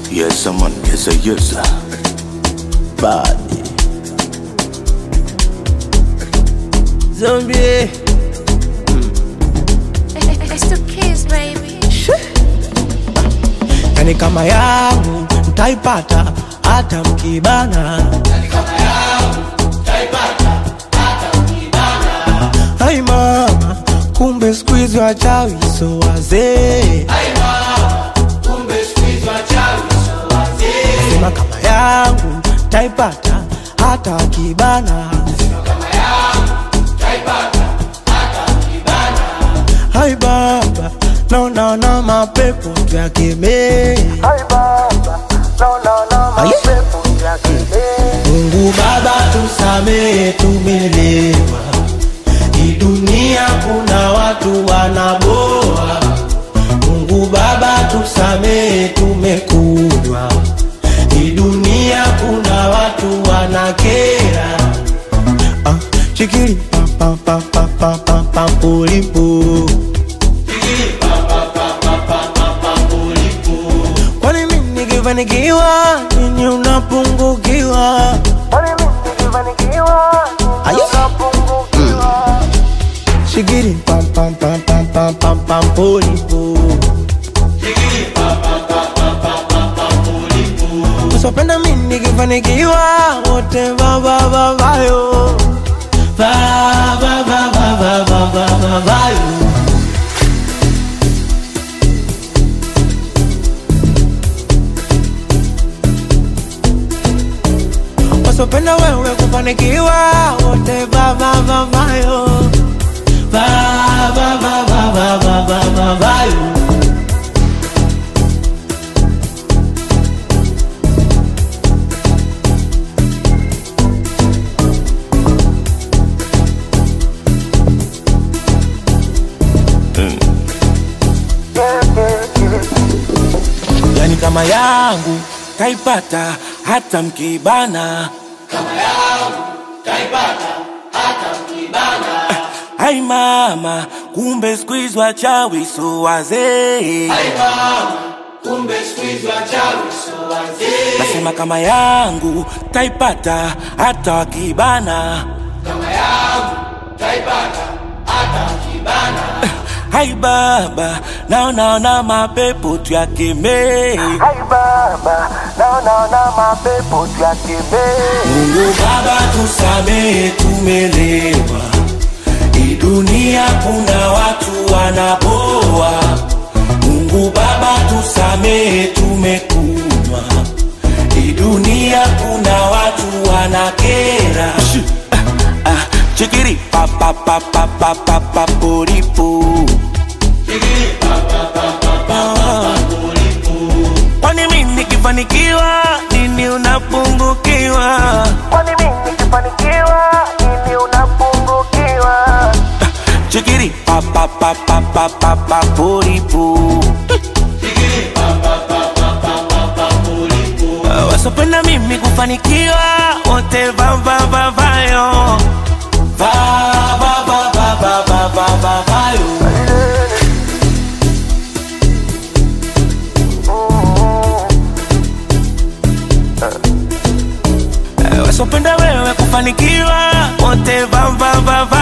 Yes, someone, yes, a yes. Body. Zombie. It's the kids, baby. Yani kama yangu mtaipata hata mkibana. Hai mama, kumbe squeeze wachawi so wazee. Sema kama yangu taipata hata kibana. Hai baba, no mapepo tuyakemee. Hai baba, no mapepo tuyakemee. Mungu Baba tusamehe, tumelewa. Hii dunia kuna watu wanaboa. Mungu Baba tusamehe, tumekunywa. Hii dunia kuna watu wanakera. Chikiri pa pa pa pa pa pa polipo. Chikiri pa pa pa pa pa pa pa polipo. Kwani mimi nikifanikiwa nini unapungukiwa? Kwani mimi nikifanikiwa nini unapungukiwa? Chikiri pa pa pa pa pa pa pa polipo. Chikiri pa pa pa pa pa pa pa polipo. Usipenda mimi nikifanikiwa wote baba yo. Va wasopenda wewe kufanikiwa wote va yo. Va yo. Yani kama yangu taipata hata mkibana. Kama yangu taipata hata mkibana. Hai mama, kumbe squeeze wachawi so wazee. Hai mama, kumbe squeeze wachawi so wazee. Nasema kama yangu taipata hata wakibana. Kama yangu taipata hata wakibana. Hai baba, naona mapepo tuyakemee. Hai baba, naona mapepo tuyakemee. Mungu Baba tusamehe, tumelewa. Hii dunia kuna watu wanaboa. Mungu Baba tusamehe, tumekunywa. Hii dunia kuna watu wanakera. Chikiri pa pa pa pa pa pa pa polipo. Chikiri pa pa pa pa pa pa polipo. Kwani mimi nikifanikiwa nini unapungukiwa? Kwani mimi nikifanikiwa nini unapungukiwa? Chikiri pa pa pa pa pa pa pa polipo. Chikiri pa pa pa pa pa pa pa polipo. Wasopenda mimi kufanikiwa wote va yo. Va yo. Wasopenda wewe kufanikiwa wote va